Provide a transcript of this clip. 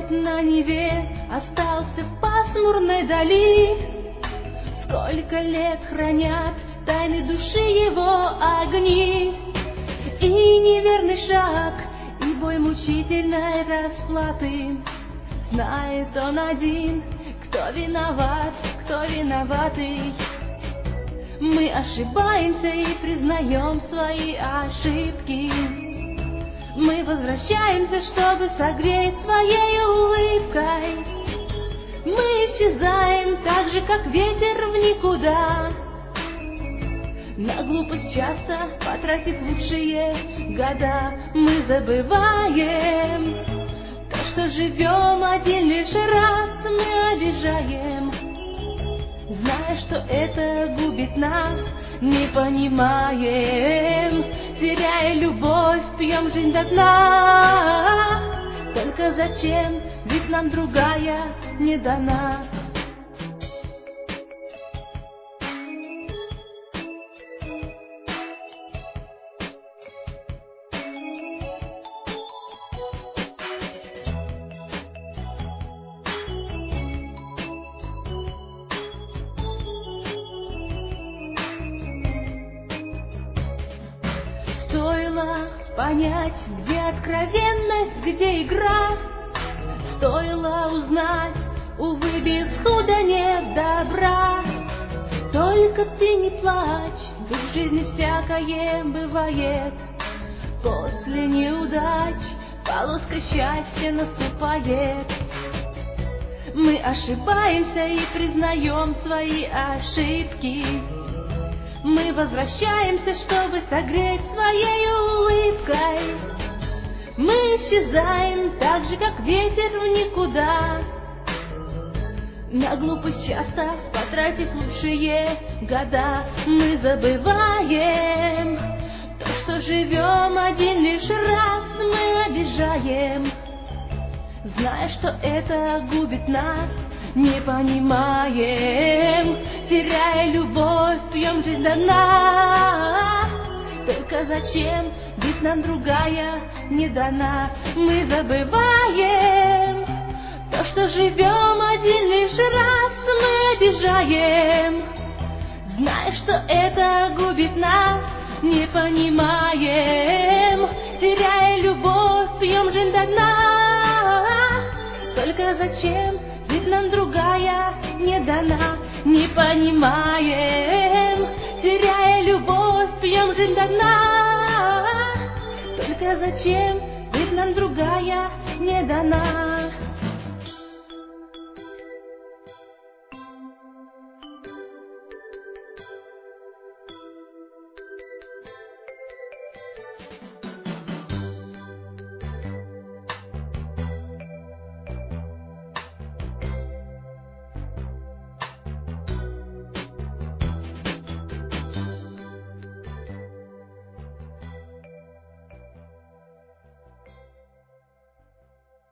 Город на Неве остался в пасмурной дали. Сколько лет хранят тайны души его огни. И неверный шаг, и боль мучительной расплаты. Знает он один, кто виноват, кто виноватый. Мы ошибаемся и признаем свои ошибки. Мы возвращаемся, чтобы согреть своей улыбкой. Мы исчезаем так же, как ветер в никуда. На глупость часто, потратив лучшие года, мы забываем то, что живем один лишь раз, мы обижаем. Зная, что это губит нас, не понимаем. Теряя любовь, пьем жизнь до дна. Только зачем, ведь нам другая не дана. Стоило понять, где откровенность, где игра. Стоило узнать, увы, без худа нет добра. Только ты не плачь, ведь в жизни всякое бывает. После неудач полоска счастья наступает. Мы ошибаемся и признаем свои ошибки. Мы возвращаемся, чтобы согреть своей улыбкой. Мы исчезаем так же, как ветер в никуда. На глупость часто, потратив лучшие года, мы забываем то, что живем один лишь раз, мы обижаем. Зная, что это губит нас, не понимаем. Теряя любовь, пьем жизнь до дна. Только зачем, ведь нам другая не дана. Мы забываем то, что живем один лишь раз, мы обижаем. Зная, что это губит нас, не понимаем. Теряя любовь, пьем жизнь до дна. Только зачем, ведь нам другая не дана. Не понимаем. Теряя любовь, пьем жизнь до дна. Только зачем, ведь нам другая не дана.